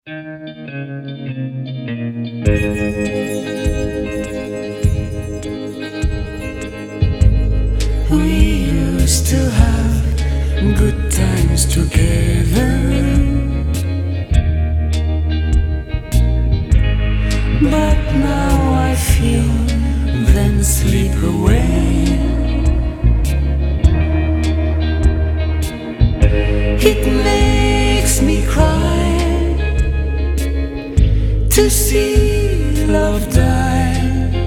We used to have good times together, but now I feel them slip away. It makes me cry to see love die.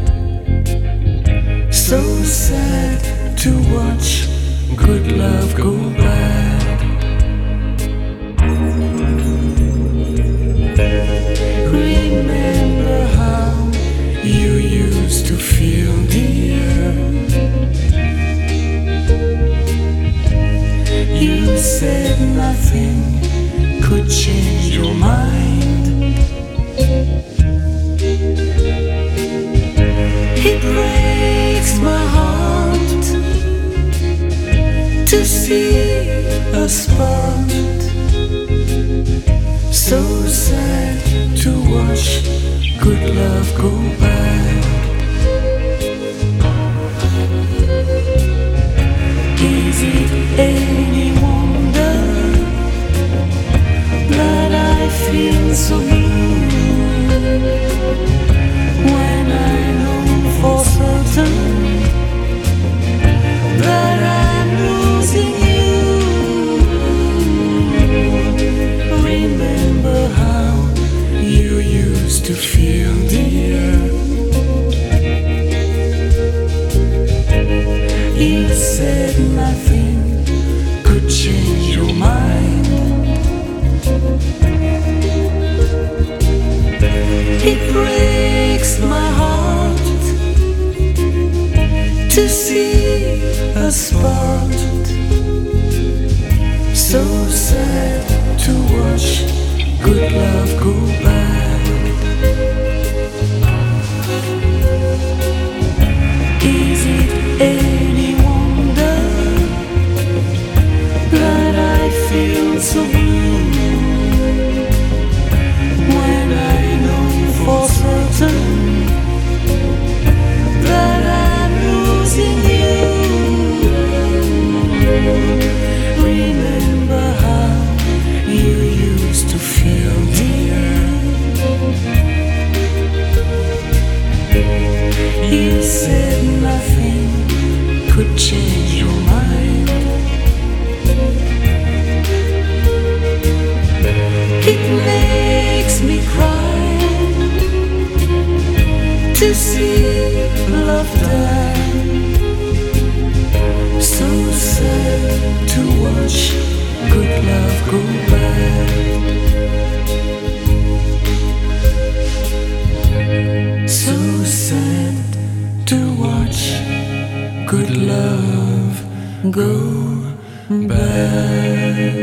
So sad to watch good love go bad. Remember how you used to feel, dear. You said nothing could change your mind. It breaks my heart to see us part. So sad to watch good love go bad. Is it any wonder that I feel so blue when I know for certain that I'm losing you? Remember how you used to feel, dear. You said nothing could change your mind. It breaks my heart to see us part. So sad to watch good love go bad. Is it any wonder that I feel so blue when I know for certain that I'm losing you? Remember how you used to feel, dear. You said nothing could change your mind. It makes me cry to see love die. So sad to watch good love go bad. So sad to watch good love go bad.